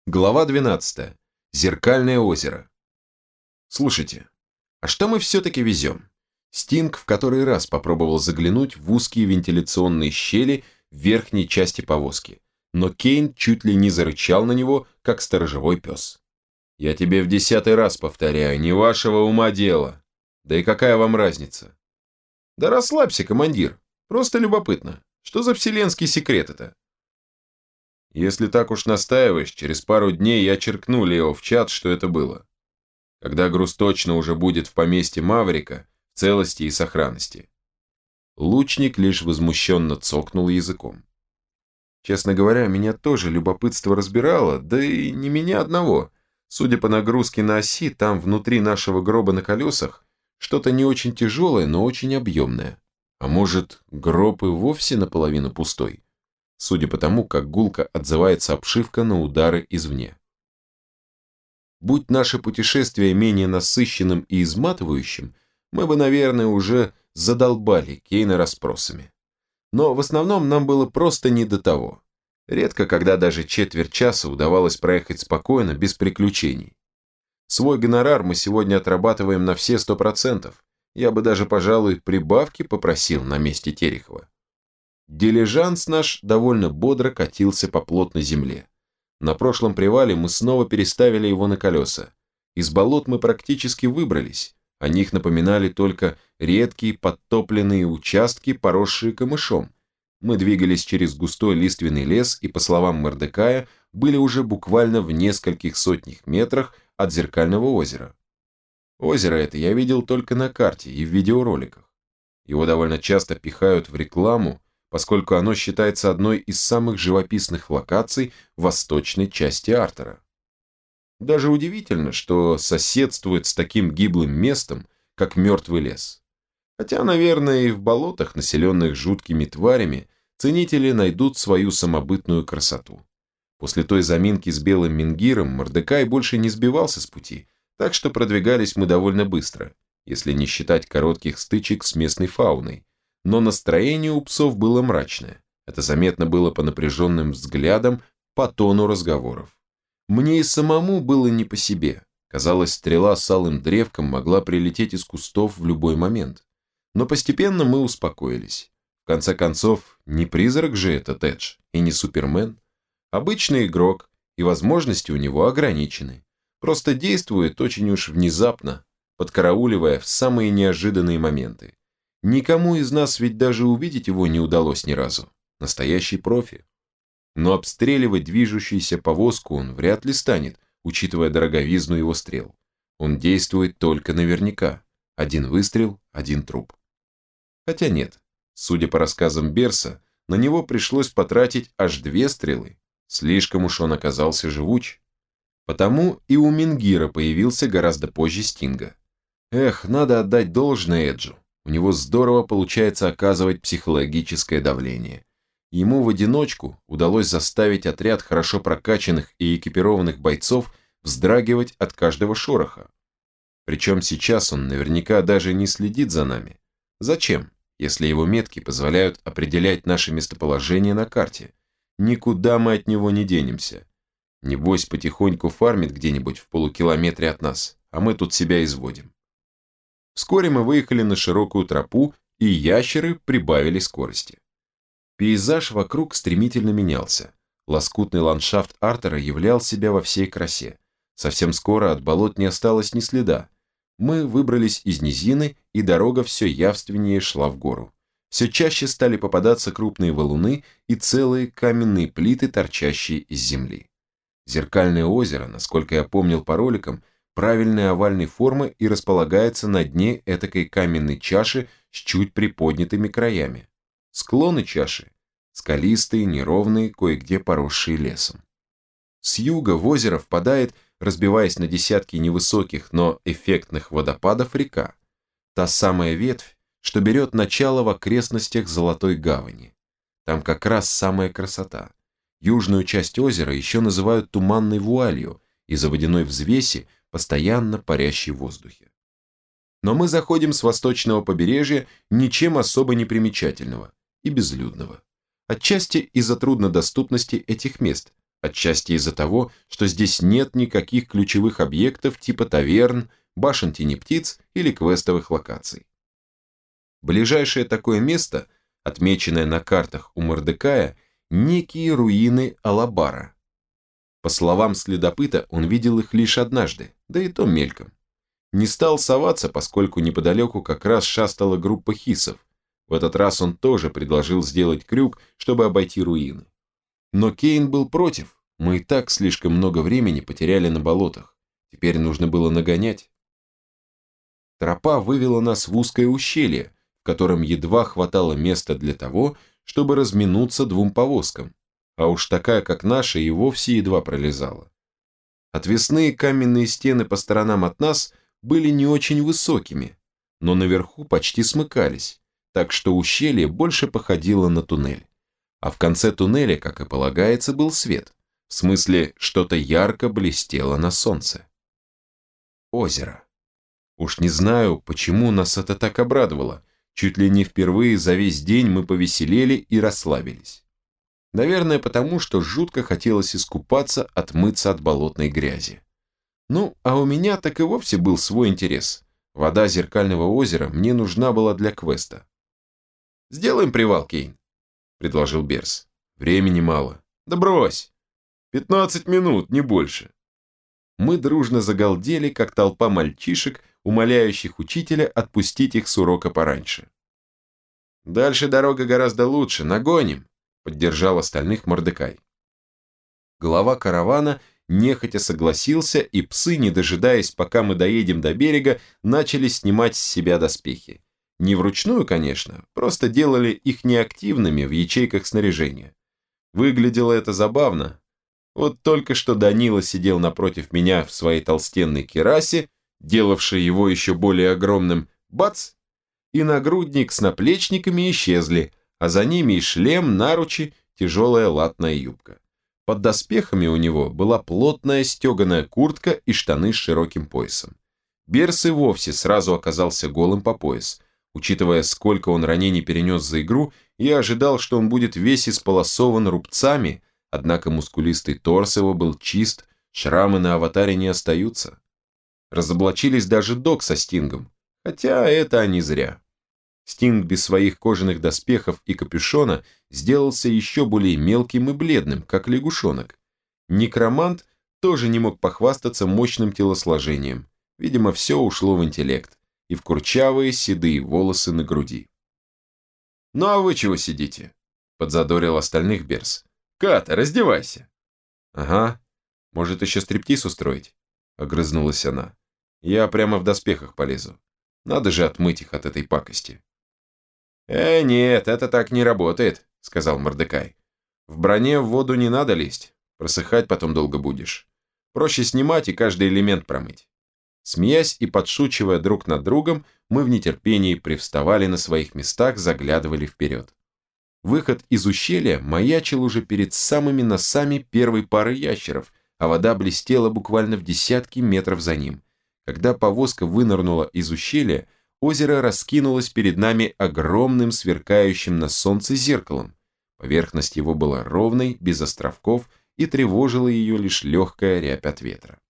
Глава 12. Зеркальное озеро. Слушайте, а что мы все-таки везем? Стинг в который раз попробовал заглянуть в узкие вентиляционные щели в верхней части повозки, но Кейн чуть ли не зарычал на него, как сторожевой пес. Я тебе в 10-й раз повторяю, не вашего ума дело. Да и какая вам разница? Да расслабься, командир, просто любопытно. Что за вселенский секрет это? Если так уж настаиваешь, через пару дней я черкну Лео в чат, что это было. Когда груз точно уже будет в поместье Маврика, в целости и сохранности. Лучник лишь возмущенно цокнул языком. Честно говоря, меня тоже любопытство разбирало, да и не меня одного. Судя по нагрузке на оси, там внутри нашего гроба на колесах что-то не очень тяжелое, но очень объемное. А может, гроб и вовсе наполовину пустой? Судя по тому, как гулко отзывается обшивка на удары извне. Будь наше путешествие менее насыщенным и изматывающим, мы бы, наверное, уже задолбали Кейна расспросами. Но в основном нам было просто не до того. Редко, когда даже четверть часа удавалось проехать спокойно, без приключений. Свой гонорар мы сегодня отрабатываем на все 100%. Я бы даже, пожалуй, прибавки попросил на месте Терехова. Дилижанс наш довольно бодро катился по плотной земле. На прошлом привале мы снова переставили его на колеса. Из болот мы практически выбрались. О них напоминали только редкие подтопленные участки, поросшие камышом. Мы двигались через густой лиственный лес и, по словам Мордекая, были уже буквально в нескольких сотнях метрах от зеркального озера. Озеро это я видел только на карте и в видеороликах. Его довольно часто пихают в рекламу, поскольку оно считается одной из самых живописных локаций в восточной части Артера. Даже удивительно, что соседствует с таким гиблым местом, как мертвый лес. Хотя, наверное, и в болотах, населенных жуткими тварями, ценители найдут свою самобытную красоту. После той заминки с белым менгиром Мордекай больше не сбивался с пути, так что продвигались мы довольно быстро, если не считать коротких стычек с местной фауной. Но настроение у псов было мрачное. Это заметно было по напряженным взглядам, по тону разговоров. Мне и самому было не по себе. Казалось, стрела с алым древком могла прилететь из кустов в любой момент. Но постепенно мы успокоились. В конце концов, не призрак же этот Эдж, и не Супермен. Обычный игрок, и возможности у него ограничены. Просто действует очень уж внезапно, подкарауливая в самые неожиданные моменты. Никому из нас ведь даже увидеть его не удалось ни разу. Настоящий профи. Но обстреливать движущуюся повозку он вряд ли станет, учитывая дороговизну его стрел. Он действует только наверняка. Один выстрел, один труп. Хотя нет. Судя по рассказам Берса, на него пришлось потратить аж 2 стрелы. Слишком уж он оказался живуч. Потому и у Менгира появился гораздо позже Стинга. Эх, надо отдать должное Эджу. У него здорово получается оказывать психологическое давление. Ему в одиночку удалось заставить отряд хорошо прокачанных и экипированных бойцов вздрагивать от каждого шороха. Причем сейчас он наверняка даже не следит за нами. Зачем, если его метки позволяют определять наше местоположение на карте? Никуда мы от него не денемся. Небось, потихоньку фармит где-нибудь в полукилометре от нас, а мы тут себя изводим. Вскоре мы выехали на широкую тропу, и ящеры прибавили скорости. Пейзаж вокруг стремительно менялся. Лоскутный ландшафт Артера являл себя во всей красе. Совсем скоро от болот не осталось ни следа. Мы выбрались из низины, и дорога все явственнее шла в гору. Все чаще стали попадаться крупные валуны и целые каменные плиты, торчащие из земли. Зеркальное озеро, насколько я помнил по роликам, правильной овальной формы и располагается на дне этакой каменной чаши с чуть приподнятыми краями. Склоны чаши скалистые, неровные, кое-где поросшие лесом. С юга в озеро впадает, разбиваясь на десятки невысоких, но эффектных водопадов, река. Та самая ветвь, что берет начало в окрестностях Золотой Гавани. Там как раз самая красота. Южную часть озера еще называют туманной вуалью из-за водяной взвеси, постоянно парящей в воздухе. Но мы заходим с восточного побережья ничем особо не примечательного и безлюдного. Отчасти из-за труднодоступности этих мест, Отчасти из-за того, что здесь нет никаких ключевых объектов типа таверн, башен тени птиц или квестовых локаций. Ближайшее такое место, отмеченное на картах у Мордекая, некие руины Алабара. По словам следопыта, он видел их лишь однажды, да и то мельком. Не стал соваться, поскольку неподалеку как раз шастала группа хисов. В этот раз он тоже предложил сделать крюк, чтобы обойти руины. Но Кейн был против, мы и так слишком много времени потеряли на болотах. Теперь нужно было нагонять. Тропа вывела нас в узкое ущелье, в котором едва хватало места для того, чтобы разминуться двум повозкам, а уж такая, как наша, и вовсе едва пролезала. Отвесные каменные стены по сторонам от нас были не очень высокими, но наверху почти смыкались, так что ущелье больше походило на туннель. А в конце туннеля, как и полагается, был свет, в смысле, что-то ярко блестело на солнце. Озеро. Уж не знаю, почему нас это так обрадовало, чуть ли не впервые за весь день мы повеселели и расслабились. Наверное, потому что жутко хотелось искупаться, отмыться от болотной грязи. Ну, а у меня так и вовсе был свой интерес. Вода зеркального озера мне нужна была для квеста. «Сделаем привал, Кейн», — предложил Берс. «Времени мало». «Да брось! 15 минут, не больше». Мы дружно загалдели, как толпа мальчишек, умоляющих учителя отпустить их с урока пораньше. «Дальше дорога гораздо лучше, нагоним», — поддержал остальных Мордекай. Глава каравана нехотя согласился, и псы, не дожидаясь, пока мы доедем до берега, начали снимать с себя доспехи. Не вручную, конечно, просто делали их неактивными в ячейках снаряжения. Выглядело это забавно. Вот только что Данила сидел напротив меня в своей толстенной кирасе, делавшей его еще более огромным, бац! И нагрудник с наплечниками исчезли, а за ними и шлем, наручи, тяжелая латная юбка. Под доспехами у него была плотная стеганая куртка и штаны с широким поясом. Берс и вовсе сразу оказался голым по пояс. Учитывая, сколько он ранений перенес за игру, я ожидал, что он будет весь исполосован рубцами, однако мускулистый торс его был чист, шрамы на аватаре не остаются. Разоблачились даже Док со Стингом, хотя это они зря. Стинг без своих кожаных доспехов и капюшона сделался еще более мелким и бледным, как лягушонок. Некромант тоже не мог похвастаться мощным телосложением. Видимо, все ушло в интеллект и в курчавые седые волосы на груди. «Ну а вы чего сидите?» – подзадорил остальных Берс. «Ката, раздевайся!» «Ага, может еще стриптиз устроить?» – огрызнулась она. «Я прямо в доспехах полезу. Надо же отмыть их от этой пакости». Нет, это так не работает», – сказал Мордекай. «В броне в воду не надо лезть, просыхать потом долго будешь. Проще снимать и каждый элемент промыть». Смеясь и подшучивая друг над другом, мы в нетерпении привставали на своих местах, заглядывали вперед. Выход из ущелья маячил уже перед самыми носами первой пары ящеров, а вода блестела буквально в десятки метров за ним. Когда повозка вынырнула из ущелья, озеро раскинулось перед нами огромным сверкающим на солнце зеркалом. Поверхность его была ровной, без островков, и тревожила ее лишь легкая рябь от ветра.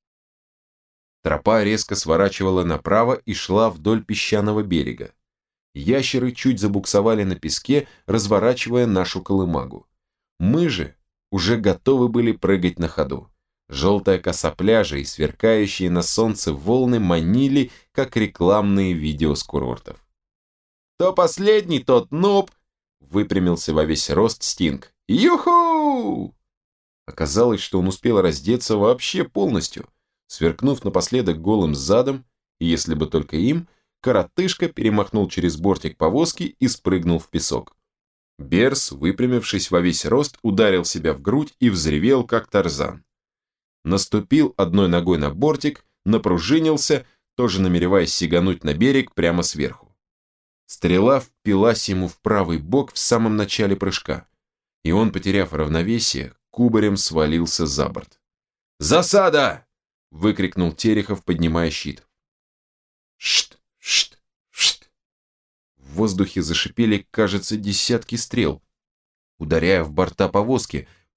Тропа резко сворачивала направо и шла вдоль песчаного берега. Ящеры чуть забуксовали на песке, разворачивая нашу колымагу. Мы же уже готовы были прыгать на ходу. Желтая коса пляжа и сверкающие на солнце волны манили, как рекламные видео с курортов. «Кто последний, тот нуб!» — выпрямился во весь рост Стинг. «Юху!» Оказалось, что он успел раздеться вообще полностью, сверкнув напоследок голым задом, и если бы только им, коротышка перемахнул через бортик повозки и спрыгнул в песок. Берс, выпрямившись во весь рост, ударил себя в грудь и взревел, как Тарзан. Наступил одной ногой на бортик, напружинился, тоже намереваясь сигануть на берег прямо сверху. Стрела впилась ему в правый бок в самом начале прыжка, и он, потеряв равновесие, кубарем свалился за борт. «Засада!» — выкрикнул Терехов, поднимая щит. «Шт! Шт! Шт!» В воздухе зашипели, кажется, десятки стрел, ударяя в борта повозки,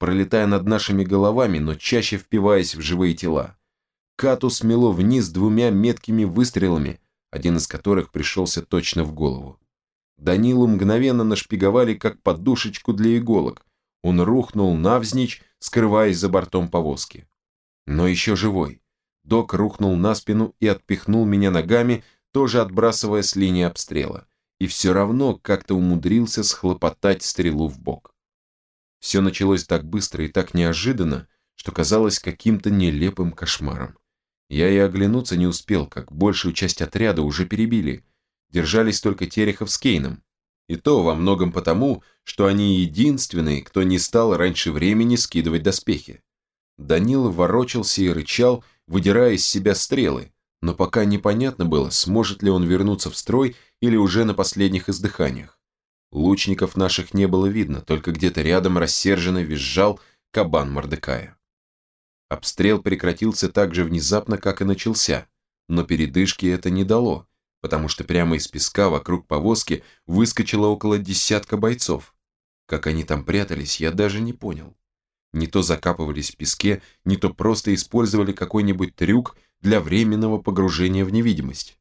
пролетая над нашими головами, но чаще впиваясь в живые тела. Кату смело вниз двумя меткими выстрелами, один из которых пришелся точно в голову. Данилу мгновенно нашпиговали, как подушечку для иголок. Он рухнул навзничь, скрываясь за бортом повозки. Но еще живой. Док рухнул на спину и отпихнул меня ногами, тоже отбрасывая с линии обстрела. И все равно как-то умудрился схлопотать стрелу в бок. Все началось так быстро и так неожиданно, что казалось каким-то нелепым кошмаром. Я и оглянуться не успел, как большую часть отряда уже перебили. Держались только Терехов с Кейном. И то во многом потому, что они единственные, кто не стал раньше времени скидывать доспехи. Данила ворочался и рычал, выдирая из себя стрелы, но пока непонятно было, сможет ли он вернуться в строй или уже на последних издыханиях. Лучников наших не было видно, только где-то рядом рассерженно визжал кабан Мордекая. Обстрел прекратился так же внезапно, как и начался, но передышки это не дало, потому что прямо из песка вокруг повозки выскочило около десятка бойцов. Как они там прятались, я даже не понял. Не то закапывались в песке, не то просто использовали какой-нибудь трюк для временного погружения в невидимость.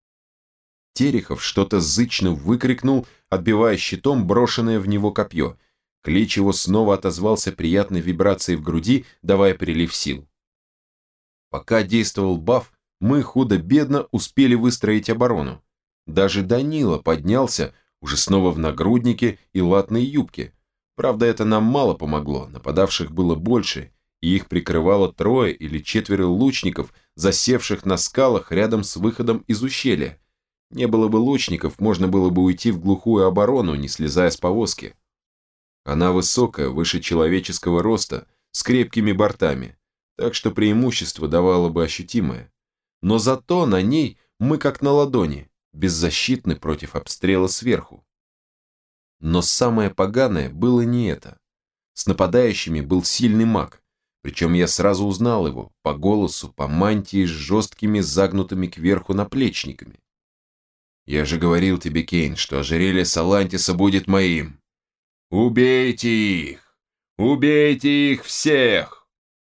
Терехов что-то зычно выкрикнул, отбивая щитом брошенное в него копье. Клич его снова отозвался приятной вибрацией в груди, давая прилив сил. Пока действовал баф, мы худо-бедно успели выстроить оборону. Даже Данила поднялся, уже снова в нагруднике и латной юбке. Правда, это нам мало помогло, нападавших было больше, и их прикрывало 3 или 4 лучников, засевших на скалах рядом с выходом из ущелья. Не было бы лучников, можно было бы уйти в глухую оборону, не слезая с повозки. Она высокая, выше человеческого роста, с крепкими бортами, так что преимущество давало бы ощутимое. Но зато на ней мы как на ладони, беззащитны против обстрела сверху. Но самое поганое было не это. С нападающими был сильный маг, причем я сразу узнал его, по голосу, по мантии с жесткими загнутыми кверху наплечниками. «Я же говорил тебе, Кейн, что ожерелье Салантиса будет моим. Убейте их! Убейте их всех!»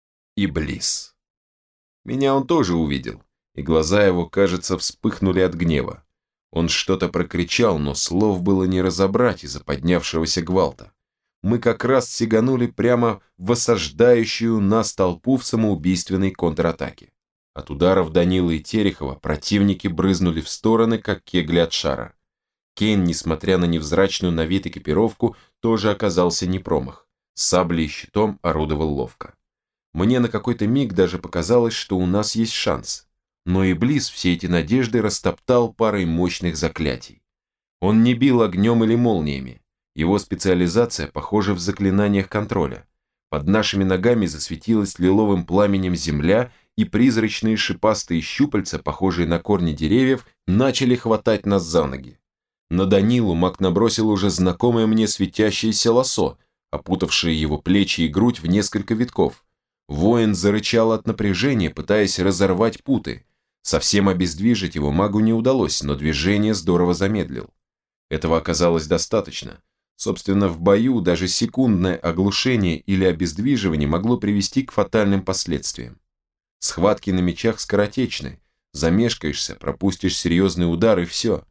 Иблис. Меня он тоже увидел, и глаза его, кажется, вспыхнули от гнева. Он что-то прокричал, но слов было не разобрать из-за поднявшегося гвалта. Мы как раз сиганули прямо в осаждающую нас толпу в самоубийственной контратаке. От ударов Данила и Терехова противники брызнули в стороны, как кегли от шара. Кейн, несмотря на невзрачную на вид экипировку, тоже оказался не промах. Саблей и щитом орудовал ловко. Мне на какой-то миг даже показалось, что у нас есть шанс. Но Иблис все эти надежды растоптал парой мощных заклятий. Он не бил огнем или молниями. Его специализация, похожа в заклинаниях контроля. Под нашими ногами засветилась лиловым пламенем земля, и призрачные шипастые щупальца, похожие на корни деревьев, начали хватать нас за ноги. На Данилу маг набросил уже знакомое мне светящееся лосо, опутавшее его плечи и грудь в несколько витков. Воин зарычал от напряжения, пытаясь разорвать путы. Совсем обездвижить его магу не удалось, но движение здорово замедлил. Этого оказалось достаточно. Собственно, в бою даже секундное оглушение или обездвиживание могло привести к фатальным последствиям. Схватки на мечах скоротечны. Замешкаешься, пропустишь серьезный удар и все.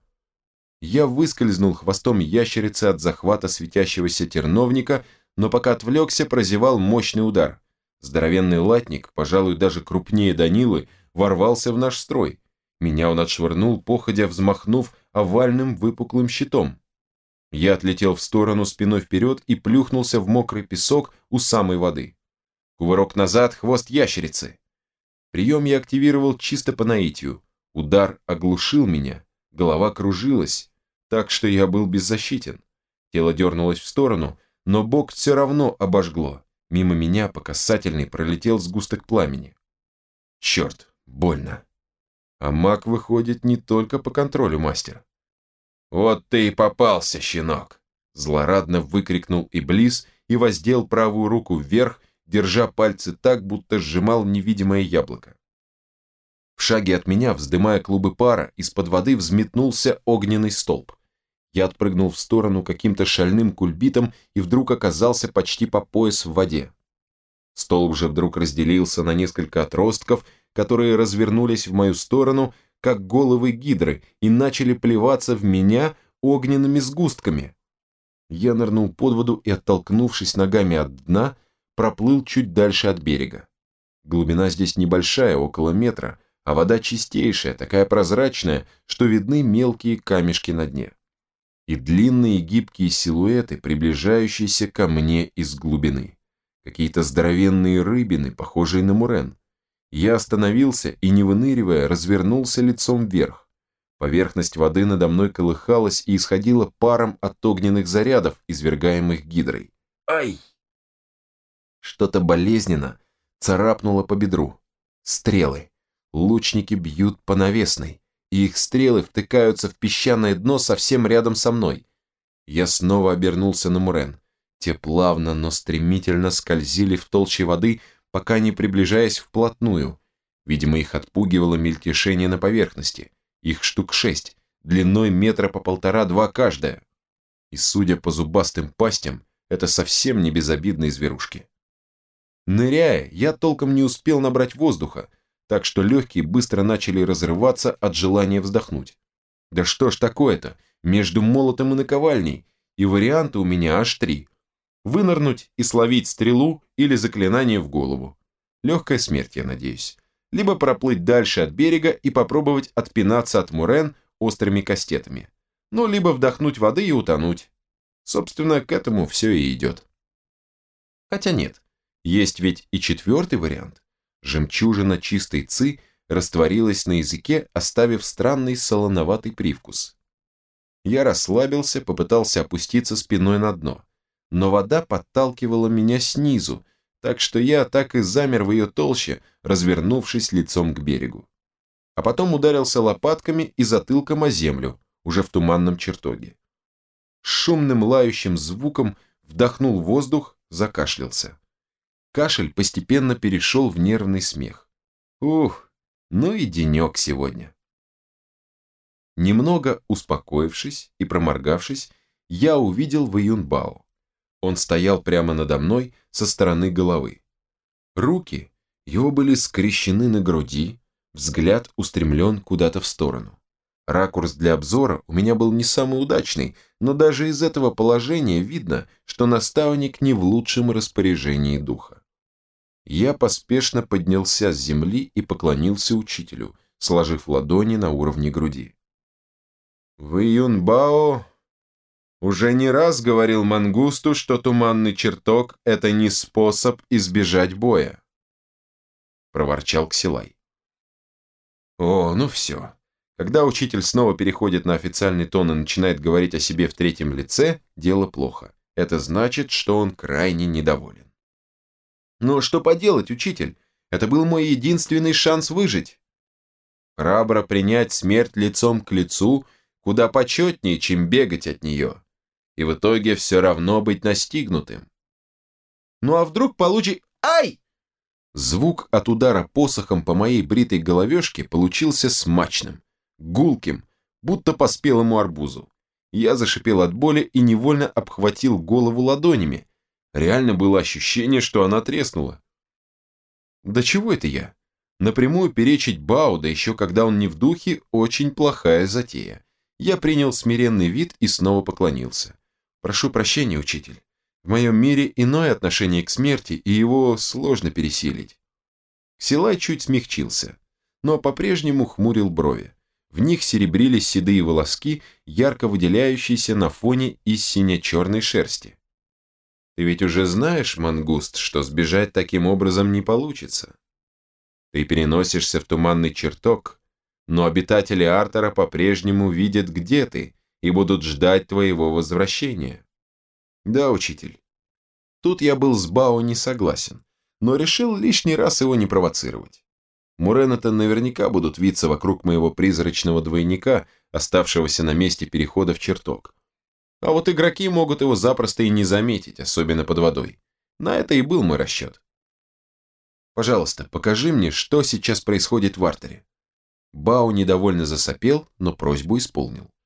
Я выскользнул хвостом ящерицы от захвата светящегося терновника, но пока отвлекся, прозевал мощный удар. Здоровенный латник, пожалуй, даже крупнее Данилы, ворвался в наш строй. Меня он отшвырнул, походя взмахнув овальным выпуклым щитом. Я отлетел в сторону спиной вперед и плюхнулся в мокрый песок у самой воды. Кувырок назад, хвост ящерицы. Прием я активировал чисто по наитию. Удар оглушил меня, голова кружилась, так что я был беззащитен. Тело дернулось в сторону, но бок все равно обожгло. Мимо меня по касательной пролетел сгусток пламени. Черт, больно. А маг выходит не только по контролю мастер. «Вот ты и попался, щенок!» Злорадно выкрикнул Иблис и воздел правую руку вверх, держа пальцы так, будто сжимал невидимое яблоко. В шаге от меня, вздымая клубы пара, из-под воды взметнулся огненный столб. Я отпрыгнул в сторону каким-то шальным кульбитом и вдруг оказался почти по пояс в воде. Столб же вдруг разделился на несколько отростков, которые развернулись в мою сторону, как головы гидры, и начали плеваться в меня огненными сгустками. Я нырнул под воду и, оттолкнувшись ногами от дна, проплыл чуть дальше от берега. Глубина здесь небольшая, около метра, а вода чистейшая, такая прозрачная, что видны мелкие камешки на дне. И длинные гибкие силуэты, приближающиеся ко мне из глубины. Какие-то здоровенные рыбины, похожие на мурен. Я остановился и, не выныривая, развернулся лицом вверх. Поверхность воды надо мной колыхалась и исходила паром от огненных зарядов, извергаемых гидрой. Ай! Что-то болезненно царапнуло по бедру. Стрелы. Лучники бьют по навесной, и их стрелы втыкаются в песчаное дно совсем рядом со мной. Я снова обернулся на мурен. Те плавно, но стремительно скользили в толще воды, пока не приближаясь вплотную. Видимо, их отпугивало мельтешение на поверхности. Их штук 6, длиной метра по 1,5-2 каждая. И, судя по зубастым пастям, это совсем не безобидные зверушки. Ныряя, я толком не успел набрать воздуха, так что легкие быстро начали разрываться от желания вздохнуть. Да что ж такое-то, между молотом и наковальней, и варианты у меня аж 3. Вынырнуть и словить стрелу или заклинание в голову. Легкая смерть, я надеюсь. Либо проплыть дальше от берега и попробовать отпинаться от мурен острыми кастетами. Ну, либо вдохнуть воды и утонуть. Собственно, к этому все и идет. Хотя нет, есть ведь и 4-й вариант. Жемчужина чистой ци растворилась на языке, оставив странный солоноватый привкус. Я расслабился, попытался опуститься спиной на дно, но вода подталкивала меня снизу, так что я так и замер в ее толще, развернувшись лицом к берегу. А потом ударился лопатками и затылком о землю, уже в туманном чертоге. С шумным лающим звуком вдохнул воздух, закашлялся. Кашель постепенно перешел в нервный смех. Ух, ну и денек сегодня. Немного успокоившись и проморгавшись, я увидел Вэйюнбао. Он стоял прямо надо мной со стороны головы. Руки его были скрещены на груди, взгляд устремлен куда-то в сторону. Ракурс для обзора у меня был не самый удачный, но даже из этого положения видно, что наставник не в лучшем распоряжении духа. Я поспешно поднялся с земли и поклонился учителю, сложив ладони на уровне груди. Вэйюнбао уже не раз говорил Мангусту, что туманный чертог – это не способ избежать боя. Проворчал Ксилай. О, ну все. Когда учитель снова переходит на официальный тон и начинает говорить о себе в 3-м лице, дело плохо. Это значит, что он крайне недоволен. Но что поделать, учитель? Это был мой единственный шанс выжить. Храбро принять смерть лицом к лицу куда почетнее, чем бегать от нее. И в итоге все равно быть настигнутым. Ну а вдруг получи... Ай! Звук от удара посохом по моей бритой головешке получился смачным, гулким, будто по спелому арбузу. Я зашипел от боли и невольно обхватил голову ладонями. Реально было ощущение, что она треснула. Да чего это я? Напрямую перечить Бао, да еще когда он не в духе, очень плохая затея. Я принял смиренный вид и снова поклонился. Прошу прощения, учитель. В моем мире иное отношение к смерти, и его сложно пересилить. Ксилай чуть смягчился, но по-прежнему хмурил брови. В них серебрились седые волоски, ярко выделяющиеся на фоне из сине-черной шерсти. Ты ведь уже знаешь, Мангуст, что сбежать таким образом не получится. Ты переносишься в туманный чертог, но обитатели Артера по-прежнему видят, где ты, и будут ждать твоего возвращения. Да, учитель. Тут я был с Бао не согласен, но решил лишний раз его не провоцировать. Мурены-то наверняка будут виться вокруг моего призрачного двойника, оставшегося на месте перехода в чертог. А вот игроки могут его запросто и не заметить, особенно под водой. На это и был мой расчет. Пожалуйста, покажи мне, что сейчас происходит в Артере. Бао недовольно засопел, но просьбу исполнил.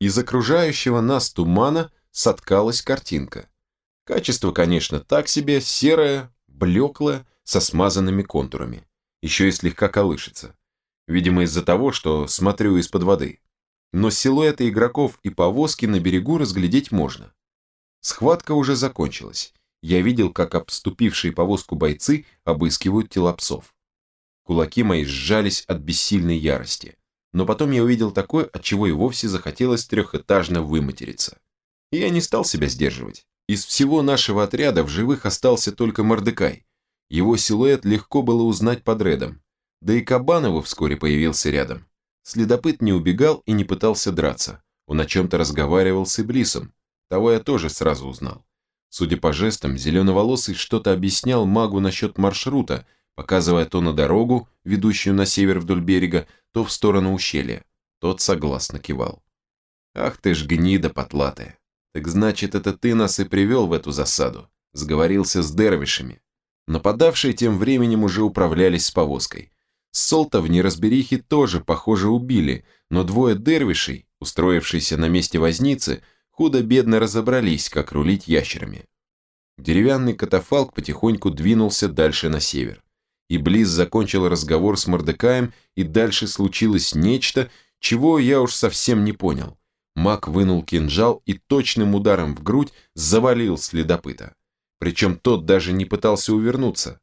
Из окружающего нас тумана соткалась картинка. Качество, конечно, так себе, серое, блеклое, со смазанными контурами. Еще и слегка колышется. Видимо, из-за того, что смотрю из-под воды. Но силуэты игроков и повозки на берегу разглядеть можно. Схватка уже закончилась. Я видел, как обступившие повозку бойцы обыскивают тела псов. Кулаки мои сжались от бессильной ярости. Но потом я увидел такое, от чего и вовсе захотелось трехэтажно выматериться. И я не стал себя сдерживать. Из всего нашего отряда в живых остался только Мордекай. Его силуэт легко было узнать под Редом. Да и Кабанова вскоре появился рядом. Следопыт не убегал и не пытался драться. Он о чем-то разговаривал с Иблисом. Того я тоже сразу узнал. Судя по жестам, зеленоволосый что-то объяснял магу насчет маршрута, показывая то на дорогу, ведущую на север вдоль берега, то в сторону ущелья. Тот согласно кивал. «Ах ты ж гнида потлатая! Так значит, это ты нас и привел в эту засаду!» Сговорился с дервишами. Нападавшие тем временем уже управлялись с повозкой. Солта в неразберихе тоже, похоже, убили, но двое дервишей, устроившиеся на месте возницы, худо-бедно разобрались, как рулить ящерами. Деревянный катафалк потихоньку двинулся дальше на север. Иблис закончил разговор с Мордекаем, и дальше случилось нечто, чего я уж совсем не понял. Маг вынул кинжал и точным ударом в грудь завалил следопыта. Причем тот даже не пытался увернуться.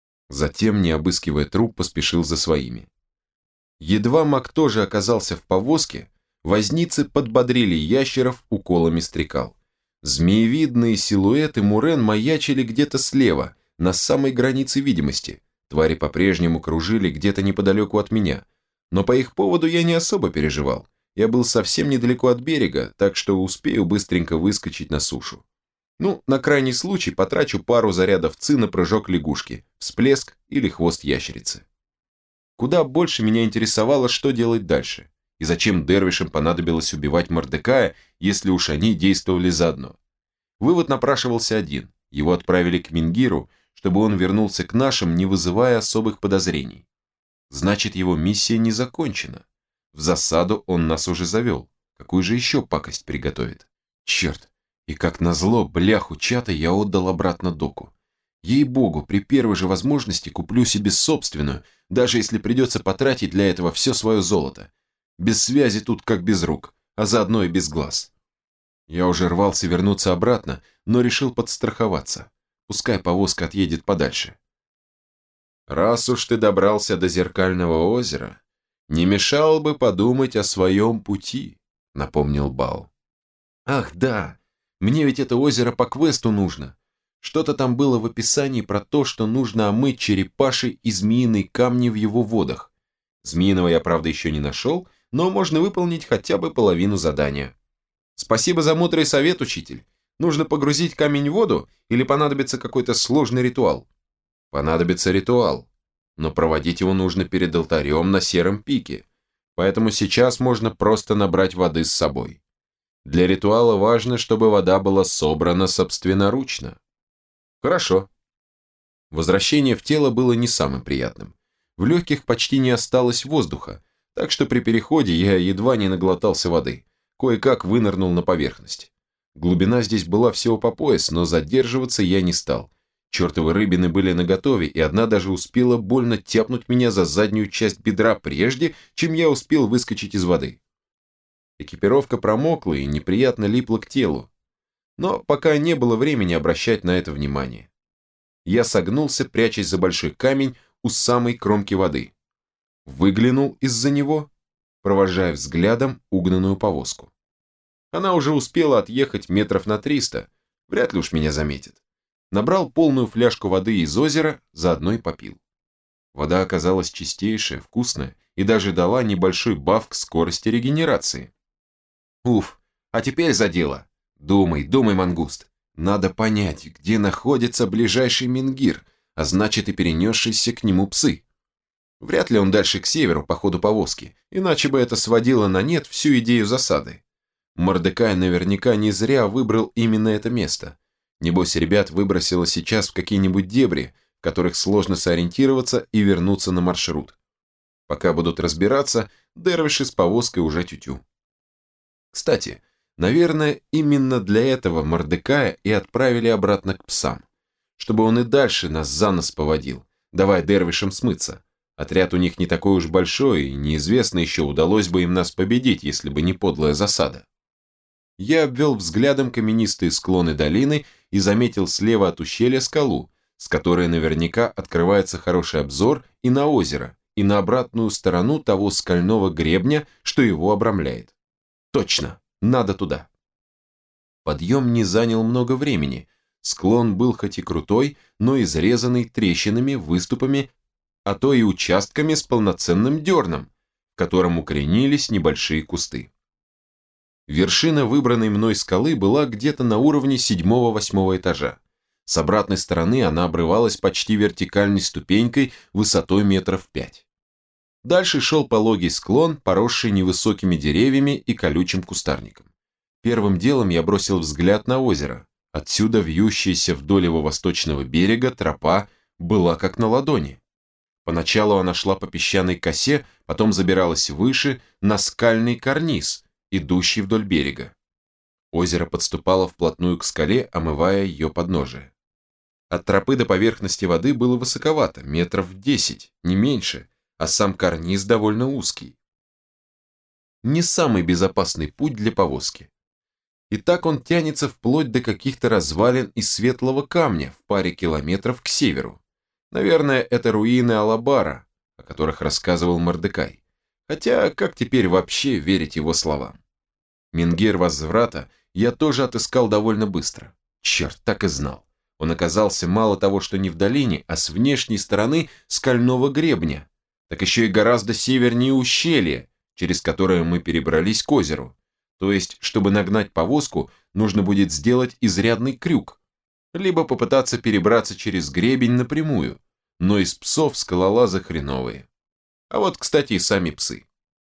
Затем, не обыскивая труп, поспешил за своими. Едва маг тоже оказался в повозке, возницы подбодрили ящеров уколами стрекал. Змеевидные силуэты мурен маячили где-то слева, на самой границе видимости. Твари по-прежнему кружили где-то неподалеку от меня, но по их поводу я не особо переживал. Я был совсем недалеко от берега, так что успею быстренько выскочить на сушу. Ну, на крайний случай потрачу пару зарядов ци на прыжок лягушки, всплеск или хвост ящерицы. Куда больше меня интересовало, что делать дальше, и зачем дервишам понадобилось убивать Мордекая, если уж они действовали заодно. Вывод напрашивался один: его отправили к Мингиру, чтобы он вернулся к нашим, не вызывая особых подозрений. Значит, его миссия не закончена. В засаду он нас уже завел. Какую же еще пакость приготовит? Черт! И как назло, бляху чата я отдал обратно доку. Ей-богу, при первой же возможности куплю себе собственную, даже если придется потратить для этого все свое золото. Без связи тут как без рук, а заодно и без глаз. Я уже рвался вернуться обратно, но решил подстраховаться. Пускай повозка отъедет подальше. «Раз уж ты добрался до Зеркального озера, не мешало бы подумать о своем пути», — напомнил Бао. «Ах, да, мне ведь это озеро по квесту нужно. Что-то там было в описании про то, что нужно омыть черепаший и змеиные камни в его водах. Змеиного я, правда, еще не нашел, но можно выполнить хотя бы половину задания. Спасибо за мудрый совет, учитель. Нужно погрузить камень в воду или понадобится какой-то сложный ритуал?» «Понадобится ритуал, но проводить его нужно перед алтарем на сером пике, поэтому сейчас можно просто набрать воды с собой. Для ритуала важно, чтобы вода была собрана собственноручно». «Хорошо». Возвращение в тело было не самым приятным. В легких почти не осталось воздуха, так что при переходе я едва не наглотался воды, кое-как вынырнул на поверхность. Глубина здесь была всего по пояс, но задерживаться я не стал. Чертовы рыбины были наготове, и одна даже успела больно тяпнуть меня за заднюю часть бедра прежде, чем я успел выскочить из воды. Экипировка промокла и неприятно липла к телу, но пока не было времени обращать на это внимание. Я согнулся, прячась за большой камень у самой кромки воды. Выглянул из-за него, провожая взглядом угнанную повозку. Она уже успела отъехать метров на 300, вряд ли уж меня заметит. Набрал полную фляжку воды из озера, заодно и попил. Вода оказалась чистейшая, вкусная и даже дала небольшой баф к скорости регенерации. Уф, а теперь за дело. Думай, думай, мангуст. Надо понять, где находится ближайший Мингир, а значит и перенесшиеся к нему псы. Вряд ли он дальше к северу по ходу повозки, иначе бы это сводило на нет всю идею засады. Мордекай наверняка не зря выбрал именно это место. Небось, ребят выбросило сейчас в какие-нибудь дебри, в которых сложно сориентироваться и вернуться на маршрут. Пока будут разбираться, дервиши с повозкой уже тю-тю. Кстати, наверное, именно для этого Мордекая и отправили обратно к псам, чтобы он и дальше нас за нос поводил, давая дервишам смыться. Отряд у них не такой уж большой, и неизвестно еще, удалось бы им нас победить, если бы не подлая засада. Я обвел взглядом каменистые склоны долины и заметил слева от ущелья скалу, с которой наверняка открывается хороший обзор и на озеро, и на обратную сторону того скального гребня, что его обрамляет. Точно, надо туда. Подъем не занял много времени. Склон был хоть и крутой, но изрезанный трещинами, выступами, а то и участками с полноценным дерном, в котором укоренились небольшие кусты. Вершина выбранной мной скалы была где-то на уровне 7-8 этажа. С обратной стороны она обрывалась почти вертикальной ступенькой высотой метров 5. Дальше шел пологий склон, поросший невысокими деревьями и колючим кустарником. Первым делом я бросил взгляд на озеро. Отсюда вьющаяся вдоль его восточного берега тропа была как на ладони. Поначалу она шла по песчаной косе, потом забиралась выше, на скальный карниз, идущий вдоль берега. Озеро подступало вплотную к скале, омывая ее подножие. От тропы до поверхности воды было высоковато, метров 10, не меньше, а сам карниз довольно узкий. Не самый безопасный путь для повозки. И так он тянется вплоть до каких-то развалин из светлого камня в паре километров к северу. Наверное, это руины Алабара, о которых рассказывал Мордекай. Хотя, как теперь вообще верить его словам? Менгир Возврата я тоже отыскал довольно быстро. Черт, так и знал. Он оказался мало того, что не в долине, а с внешней стороны скального гребня, так еще и гораздо севернее ущелья, через которое мы перебрались к озеру. То есть, чтобы нагнать повозку, нужно будет сделать изрядный крюк, либо попытаться перебраться через гребень напрямую, но из псов скалолазы хреновые. А вот, кстати, и сами псы.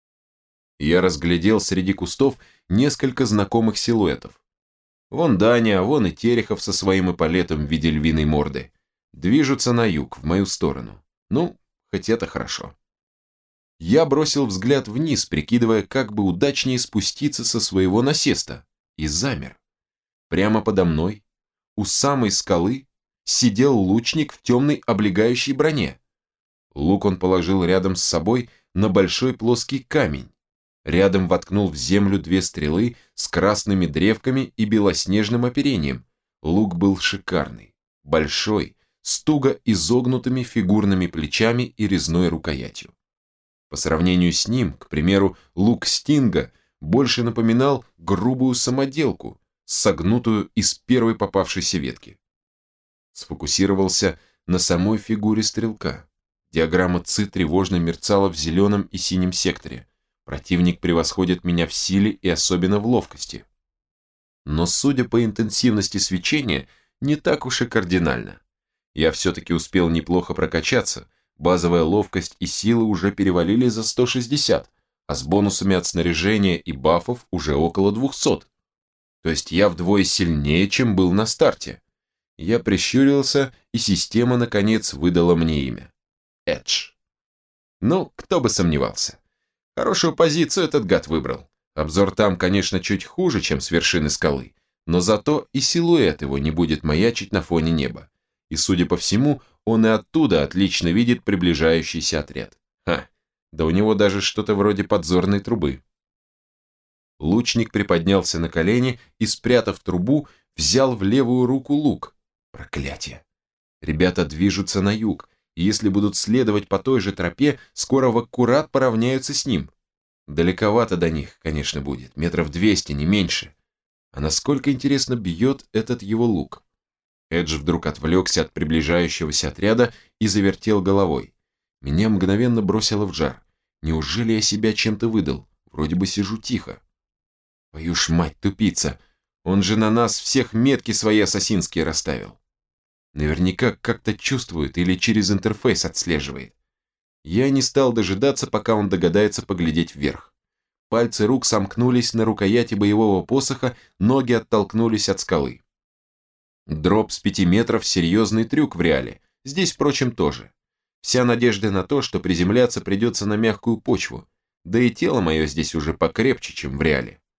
Я разглядел среди кустов несколько знакомых силуэтов. Вон Даня, вон и Терехов со своим эполетом в виде львиной морды. Движутся на юг, в мою сторону. Ну, хоть это хорошо. Я бросил взгляд вниз, прикидывая, как бы удачнее спуститься со своего насеста, и замер. Прямо подо мной, у самой скалы, сидел лучник в темной облегающей броне. Лук он положил рядом с собой на большой плоский камень. Рядом воткнул в землю 2 стрелы с красными древками и белоснежным оперением. Лук был шикарный, большой, с туго изогнутыми фигурными плечами и резной рукоятью. По сравнению с ним, к примеру, лук Стинга больше напоминал грубую самоделку, согнутую из первой попавшейся ветки. Сфокусировался на самой фигуре стрелка. Диаграмма ЦИ тревожно мерцала в зеленом и синем секторе. Противник превосходит меня в силе и особенно в ловкости. Но, судя по интенсивности свечения, не так уж и кардинально. Я все-таки успел неплохо прокачаться, базовая ловкость и сила уже перевалили за 160, а с бонусами от снаряжения и бафов уже около 200. То есть я вдвое сильнее, чем был на старте. Я прищурился, и система, наконец, выдала мне имя. Эдж. Ну, кто бы сомневался. Хорошую позицию этот гад выбрал. Обзор там, конечно, чуть хуже, чем с вершины скалы, но зато и силуэт его не будет маячить на фоне неба. И, судя по всему, он и оттуда отлично видит приближающийся отряд. Ха, да у него даже что-то вроде подзорной трубы. Лучник приподнялся на колени и, спрятав трубу, взял в левую руку лук. Проклятие. Ребята движутся на юг, и если будут следовать по той же тропе, скоро в аккурат поравняются с ним. Далековато до них, конечно, будет, метров 200, не меньше. А насколько, интересно, бьет этот его лук? Эдж вдруг отвлекся от приближающегося отряда и завертел головой. Меня мгновенно бросило в жар. Неужели я себя чем-то выдал? Вроде бы сижу тихо. Твою ж мать, тупица! Он же на нас всех метки свои ассасинские расставил. Наверняка как-то чувствует или через интерфейс отслеживает. Я не стал дожидаться, пока он догадается поглядеть вверх. Пальцы рук сомкнулись на рукояти боевого посоха, ноги оттолкнулись от скалы. Дроп с 5 метров – серьезный трюк в реале. Здесь, впрочем, тоже. Вся надежда на то, что приземляться придется на мягкую почву. Да и тело мое здесь уже покрепче, чем в реале.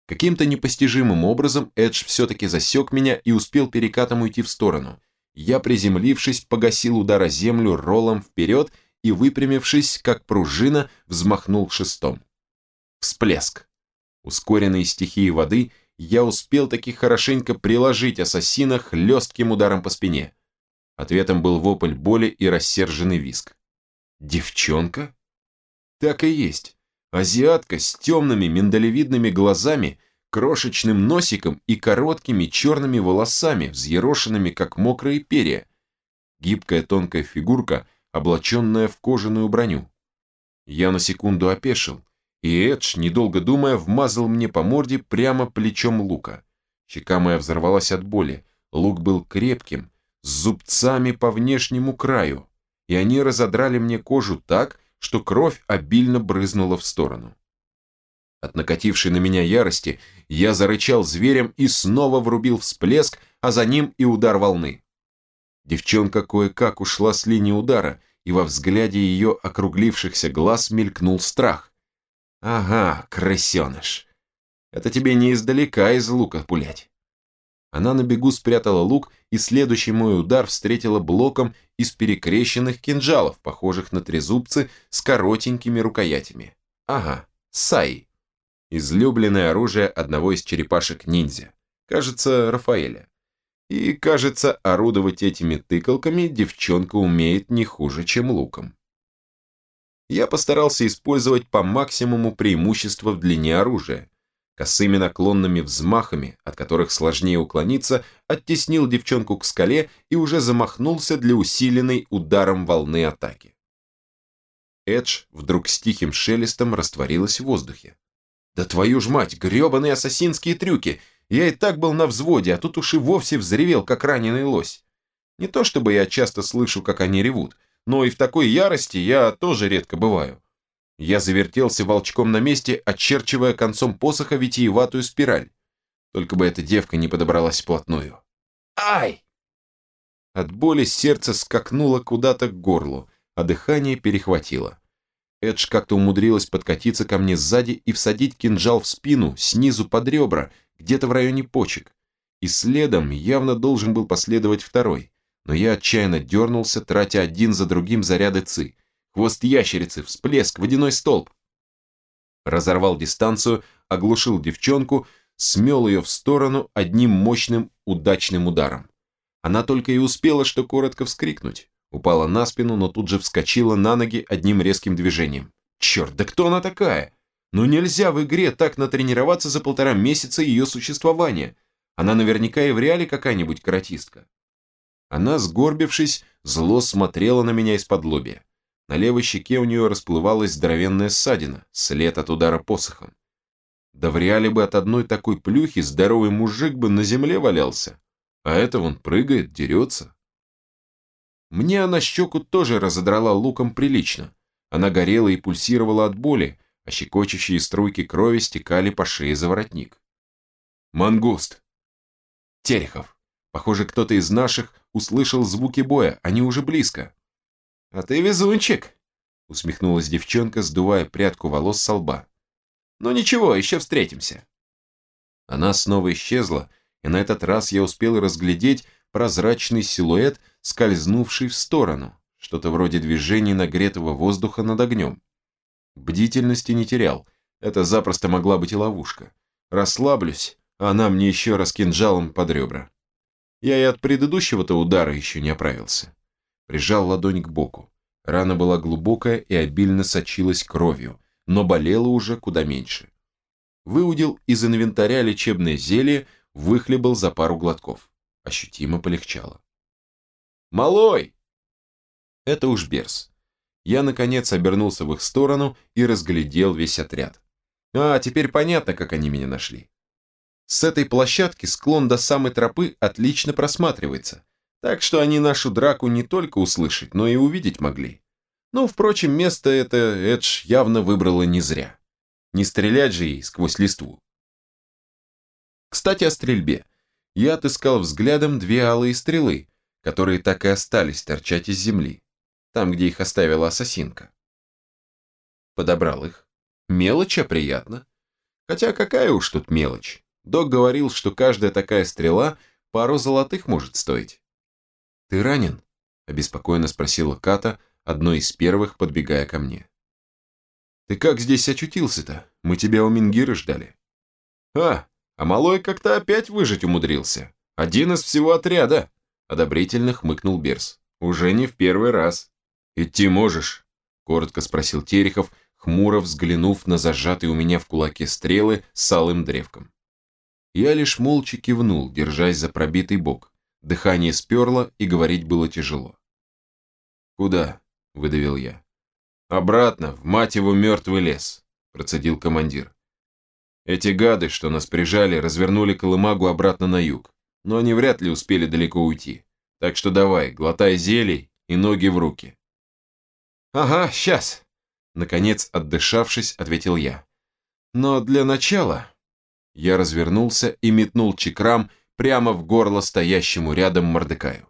Каким-то непостижимым образом Эдж все-таки засек меня и успел перекатом уйти в сторону. Я, приземлившись, погасил удар о землю роллом вперед и, выпрямившись, как пружина, взмахнул шестом. Всплеск. Ускоренный стихией воды, я успел таки хорошенько приложить ассасина хлестким ударом по спине. Ответом был вопль боли и рассерженный визг. Девчонка? Так и есть. Азиатка с темными миндалевидными глазами, крошечным носиком и короткими черными волосами, взъерошенными, как мокрые перья. Гибкая тонкая фигурка, облаченная в кожаную броню. Я на секунду опешил, и Эдж, недолго думая, вмазал мне по морде прямо плечом лука. Щека моя взорвалась от боли, лук был крепким, с зубцами по внешнему краю, и они разодрали мне кожу так, что кровь обильно брызнула в сторону. От накатившей на меня ярости я зарычал зверем и снова врубил всплеск, а за ним и удар волны. Девчонка кое-как ушла с линии удара, и во взгляде ее округлившихся глаз мелькнул страх. «Ага, крысеныш, это тебе не издалека из лука пулять». Она на бегу спрятала лук, и следующий мой удар встретила блоком из перекрещенных кинжалов, похожих на трезубцы с коротенькими рукоятями. Ага, саи. Излюбленное оружие одного из черепашек-ниндзя. Кажется, Рафаэля. И, кажется, орудовать этими тыкалками девчонка умеет не хуже, чем луком. Я постарался использовать по максимуму преимущества в длине оружия. Косыми наклонными взмахами, от которых сложнее уклониться, оттеснил девчонку к скале и уже замахнулся для усиленной ударом волны атаки. Эдж вдруг с тихим шелестом растворилась в воздухе. «Да твою ж мать, гребаные ассасинские трюки! Я и так был на взводе, а тут уж и вовсе взревел, как раненый лось. Не то чтобы я часто слышу, как они ревут, но и в такой ярости я тоже редко бываю. Я завертелся волчком на месте, очерчивая концом посоха витиеватую спираль. Только бы эта девка не подобралась вплотную. Ай! От боли сердце скакнуло куда-то к горлу, а дыхание перехватило. Эдж как-то умудрилась подкатиться ко мне сзади и всадить кинжал в спину, снизу под ребра, где-то в районе почек. И следом явно должен был последовать второй, но я отчаянно дернулся, тратя один за другим заряды ци. Хвост ящерицы, всплеск, водяной столб. Разорвал дистанцию, оглушил девчонку, смел ее в сторону одним мощным удачным ударом. Она только и успела, что коротко вскрикнуть. Упала на спину, но тут же вскочила на ноги одним резким движением. Черт, да кто она такая? Ну нельзя в игре так натренироваться за 1,5 месяца ее существования. Она наверняка и в реале какая-нибудь каратистка. Она, сгорбившись, зло смотрела на меня из-под лобья. На левой щеке у нее расплывалась здоровенная ссадина, след от удара посохом. Да в реале бы от одной такой плюхи здоровый мужик бы на земле валялся. А это вон прыгает, дерется. Мне она щеку тоже разодрала луком прилично. Она горела и пульсировала от боли, а щекочущие струйки крови стекали по шее за воротник. Мангуст. Терехов. Похоже, кто-то из наших услышал звуки боя, они уже близко. «А ты везунчик», — усмехнулась девчонка, сдувая прядку волос со лба. «Ну ничего, еще встретимся». Она снова исчезла, и на этот раз я успел разглядеть прозрачный силуэт, скользнувший в сторону, что-то вроде движения нагретого воздуха над огнем. Бдительности не терял, это запросто могла быть и ловушка. Расслаблюсь, а она мне еще раз кинжалом под ребра. Я и от предыдущего-то удара еще не оправился. Прижал ладонь к боку. Рана была глубокая и обильно сочилась кровью, но болела уже куда меньше. Выудил из инвентаря лечебное зелье, выхлебал за пару глотков. Ощутимо полегчало. «Малой!» Это уж Берс. Я, наконец, обернулся в их сторону и разглядел весь отряд. А, теперь понятно, как они меня нашли. С этой площадки склон до самой тропы отлично просматривается, так что они нашу драку не только услышать, но и увидеть могли. Ну, впрочем, место это Эдж явно выбрала не зря. Не стрелять же ей сквозь листву. Кстати, о стрельбе. Я отыскал взглядом 2 алые стрелы, которые так и остались торчать из земли, там, где их оставила ассасинка. Подобрал их. Мелочь, а приятно. Хотя какая уж тут мелочь. Док говорил, что каждая такая стрела пару золотых может стоить. «Ты ранен?» – обеспокоенно спросила Ката, одной из первых, подбегая ко мне. «Ты как здесь очутился-то? Мы тебя у Мингиры ждали». А малой как-то опять выжить умудрился. Один из всего отряда», – одобрительно хмыкнул Берс. «Уже не в первый раз». «Идти можешь?» – коротко спросил Терехов, хмуро взглянув на зажатые у меня в кулаке стрелы с алым древком. Я лишь молча кивнул, держась за пробитый бок. Дыхание сперло, и говорить было тяжело. «Куда?» – выдавил я. «Обратно, в мать его мертвый лес», – процедил командир. «Эти гады, что нас прижали, развернули колымагу обратно на юг, но они вряд ли успели далеко уйти. Так что давай, глотай зелий и ноги в руки». «Ага, сейчас», – наконец, отдышавшись, ответил я. «Но для начала...» Я развернулся и метнул чакрам прямо в горло стоящему рядом Мордекаю.